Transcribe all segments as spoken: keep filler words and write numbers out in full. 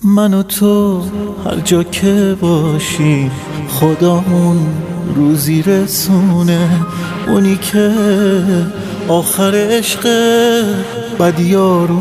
من و تو هر جا که باشیم خدامون روزی رسونه، اونی که آخر عشق بدیارو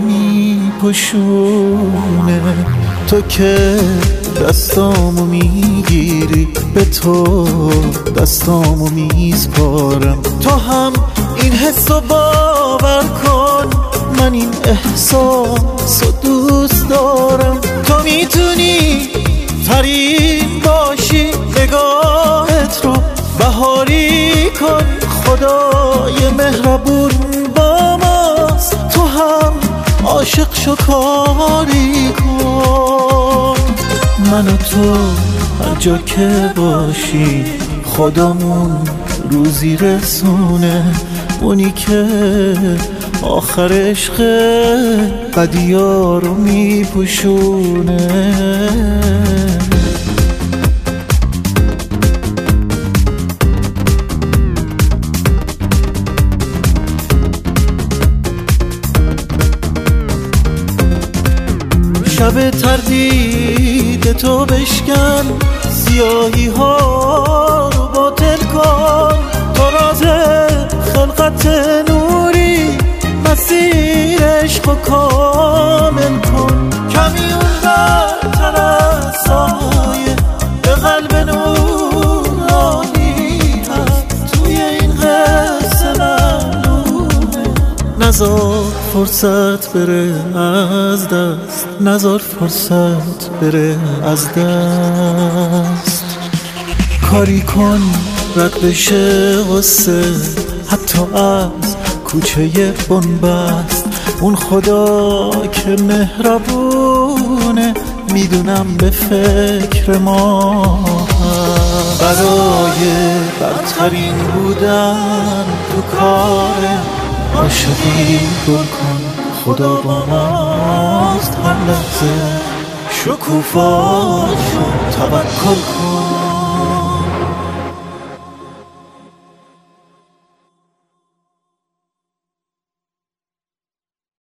میپشونه. تو که دستامو میگیری به تو دستامو میسپارم، تو هم این حسو باور کن، من این احساسو دوست دارم. تو میتونی فرین باشی، نگاهت رو بهاری کن، خدای مهربون با ماست، تو هم عاشق شو کاری کن. من و تو هر جا که باشی خدامون روزی رسونه، اونی که آخر عشق بدیارو میپوشونه. شب تردید تو بشکن، سیاهی ها رو باطل کن، تو راز خلقت نوری، مسیر عشق کامل کن. کمی اون برتر از سایه به قلب نورانی هست، توی این قصه معلومه. نزار فرصت بره از دست، نزار فرصت بره از دست. کاری کن رد بشه غصه، حتی از کوچه بنبست. اون خدا که مهربونه، میدونم به فکر ما هست. برای برترین بودن تو کار عاشقی گل کن، خدا با ماست هر لحظه، شکوفاشو توکل کن.